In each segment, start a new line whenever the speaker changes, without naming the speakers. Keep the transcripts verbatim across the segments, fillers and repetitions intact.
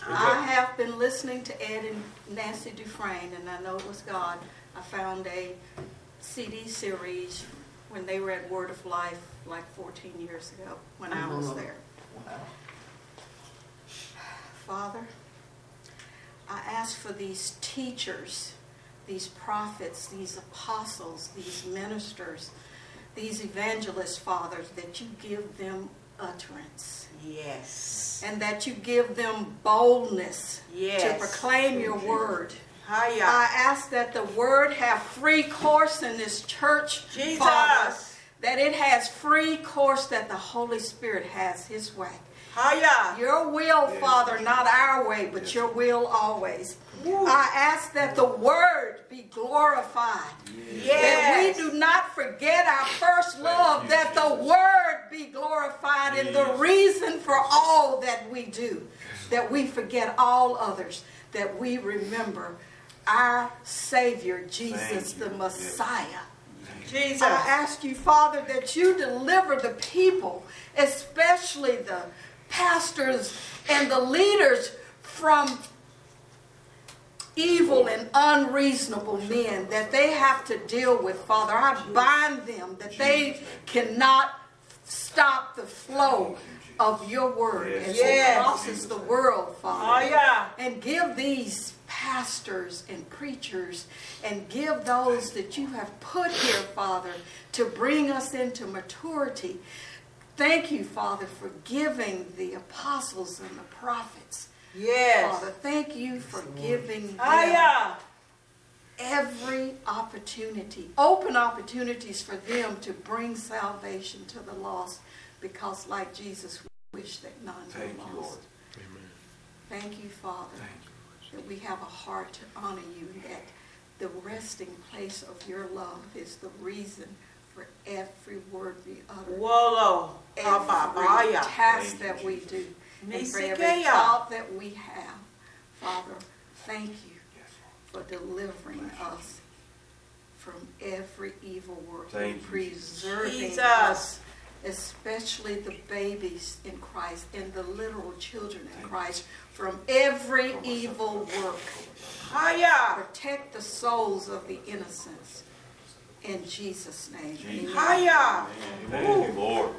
I have been listening to Ed and Nancy Dufresne, and I know it was God. I found a C D series when they were at Word of Life like fourteen years ago when I was there.
Wow.
Father, I ask for these teachers, these prophets, these apostles, these ministers, these evangelists, Father, that you give them utterance.
Yes.
And that you give them boldness
Yes.
to proclaim your word.
Hiya.
I ask that the word have free course in this church,
Jesus.
Father, that it has free course, that the Holy Spirit has his way.
Hiya.
Your will, Father, not our way, but your will always. I ask that the word be glorified.
Yes.
That we do not forget our first love, that the word be glorified and the reason for all that we do. That we forget all others, that we remember our Savior, Jesus the Messiah.
Jesus.
I ask you, Father, that you deliver the people, especially the pastors and the leaders, from evil and unreasonable men that they have to deal with, Father. I bind them that they cannot stop the flow of your word as
Yes.
it crosses the world, Father.
Hiya.
And give these pastors and preachers and give those that you have put here, Father, to bring us into maturity. Thank you, Father, for giving the apostles and the prophets.
Yes.
Father, thank you for giving them
Hiya.
every opportunity, open opportunities for them to bring salvation to the lost, because like Jesus, we wish that none
Thank
were
you,
lost.
Lord.
Thank you, Father, that we have a heart to honor you, that the resting place of your love is the reason for every word we utter,
Wolo.
every
Hiya.
task that we do, and for every
Nisikeya.
thought that we have. Father, thank you for delivering us from every evil work
Thank
and
you,
preserving
Jesus.
us, especially the babies in Christ and the literal children in Christ, from every evil work.
Hiya.
Protect the souls of the innocents. In Jesus' name. Amen.
Hiya.
Thank you, Lord.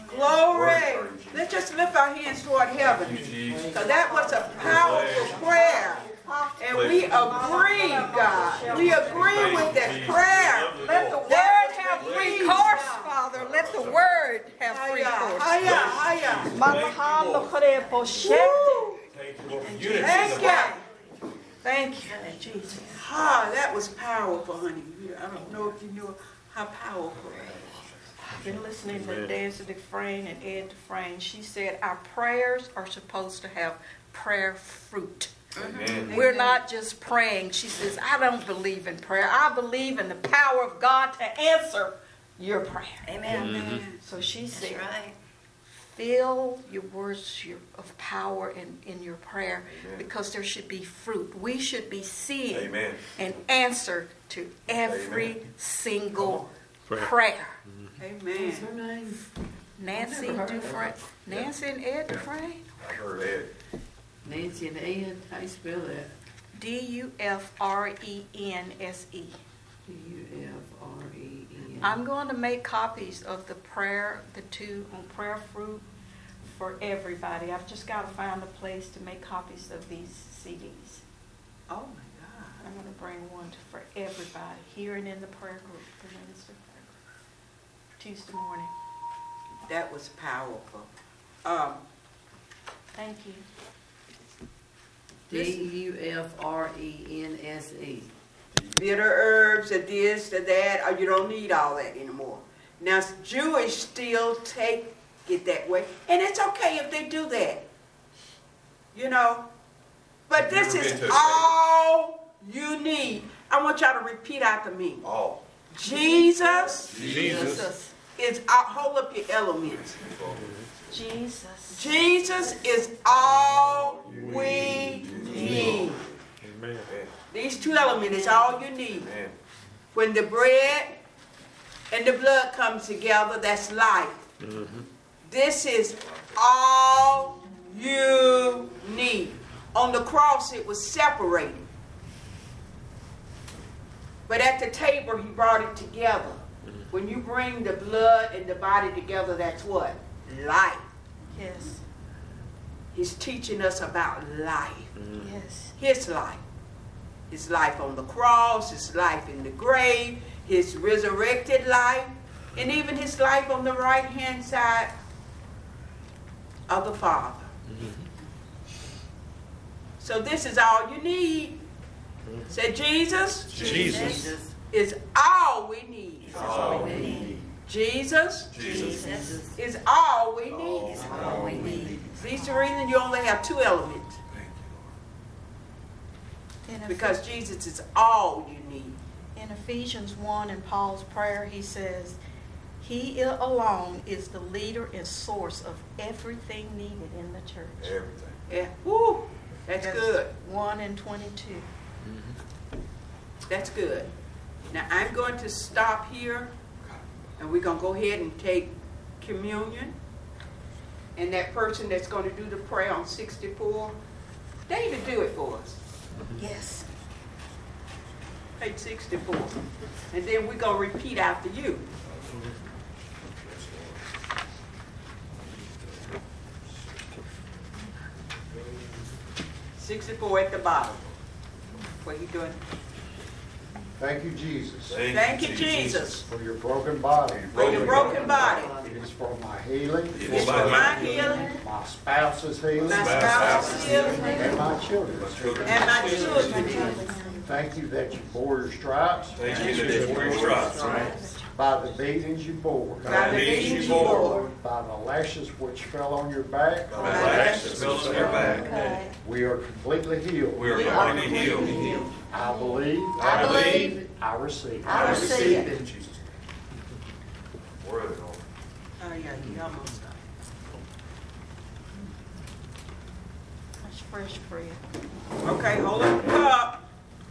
Glory. Let's just lift our hands toward heaven.
Thank you, Jesus.
Because that was a powerful prayer. And we agree, God. We agree with that prayer.
Let the word have free course, Father. Let the word have free
Hiya.
course.
Hiya. Hiya.
Mahalo korepo shekte.
Thank you, Lord, for unity.
Thank you.
Thank you, Jesus.
Ah, that was powerful, honey. I don't know if you knew how powerful.
I've been listening to Nancy Dufresne and Ed Dufresne. She said our prayers are supposed to have prayer fruit.
Amen.
We're not just praying. She says, I don't believe in prayer. I believe in the power of God to answer your prayer.
Amen.
Mm-hmm.
So she said,
That's right.
fill your words your, of power in, in your prayer,
Amen.
because there should be fruit. We should be seeing
Amen.
an answer to every
Amen.
single
Prayer.
prayer.
Amen.
Her name.
Nancy Dufresne. Nancy and Ed Dufresne.
I heard Ed.
Nancy and Ed. How you spell that?
D U F R E N S E.
D U F R E N.
I'm going to make copies of the prayer, the two on prayer fruit for everybody. I've just got to find a place to make copies of these C Ds.
Oh my God.
I'm going to bring one to, for everybody here and in the prayer group, the minister prayer group, Tuesday morning.
That was powerful. Um,
Thank you.
D U F R E N S E.
bitter herbs, or this, or that, or you don't need all that anymore. Now, Jewish still take it that way, and it's okay if they do that. You know? But this
Never
is
been to a
all you need. I want y'all to repeat after me.
All.
Jesus
Jesus.
is, uh, hold up your elements.
Jesus.
Jesus is all we need.
Amen.
These two elements is all you need.
Amen.
When the bread and the blood comes together, that's life.
Mm-hmm.
This is all you need. On the cross, it was separated. But at the table, he brought it together. When you bring the blood and the body together, that's what? Life.
Yes.
He's teaching us about life.
Yes.
His life. His life on the cross, his life in the grave, his resurrected life, and even his life on the right-hand side of the Father. So this is all you need. Say, Jesus,
Jesus.
is all we need.
All
we need.
Jesus
Jesus.
is all we need.
All we need.
These the reason you only have two elements.
In Eph-
Because Jesus is all you need.
In Ephesians one, in Paul's prayer, he says, He alone is the leader and source of everything needed in the church.
Everything.
Yeah. Woo. That's good.
one and twenty-two.
That's good. Now I'm going to stop here, and we're going to go ahead and take communion. And that person that's going to do the prayer on sixty-four, David, do it for us.
Yes.
Page sixty-four. And then we're going to repeat after you. sixty-four at the bottom. What are you doing?
Thank you, Jesus,
Thank you, Jesus,
for your broken body.
for your broken body.
It is for my healing,
It's for my healing,
my spouse's healing,
my spouse's healing,
and my children's healing.
and my children's healing.
Thank you that you bore your stripes.
Thank you that you bore your stripes.
By the beatings you bore.
By the beatings you bore,
By the lashes which fell on your back.
By the lashes fell on your back.
We are completely healed.
We are completely healed.
I believe.
I believe.
I receive.
I receive it.
In Jesus' name. Word, Lord.
oh yeah, you almost done.
That's fresh bread.
Okay, hold it up.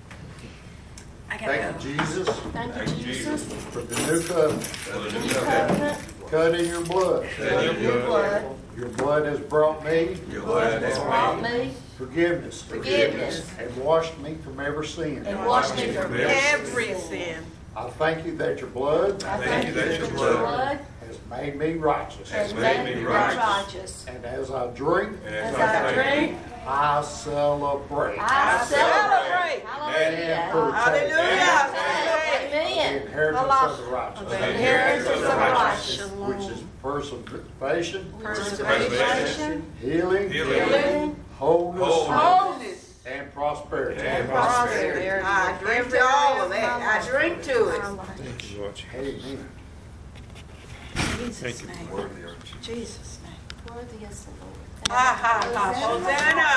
Thank you, Jesus,
Thank you, Jesus.
for the new covenant.
For the new covenant.
Cut in your blood.
That your blood.
Your blood has brought me
Your blood has
Brought
made
me
forgiveness.
forgiveness
And washed me from every sin.
and washed me from
Every sin.
I thank you that your blood
I
Thank you that your
your
blood
blood
has made me righteous.
has
made
made
me
me
righteous.
righteous.
And as I drink,
And
As
as
I drink,
I celebrate
I celebrate.
Celebrate.
and
Hallelujah.
partake
Hallelujah.
the
Amen.
inheritance of the righteous,
The inheritance of the righteous.
which is preservation,
Preservation,
healing,
healing,
wholeness,
Wholeness.
Wholeness.
and prosperity.
and prosperity.
I drink to all of that. I drink to it.
Amen.
Jesus' name.
Worthy are you.
Jesus' name.
Worthy is the Lord.
Ha ha ha. Hosanna.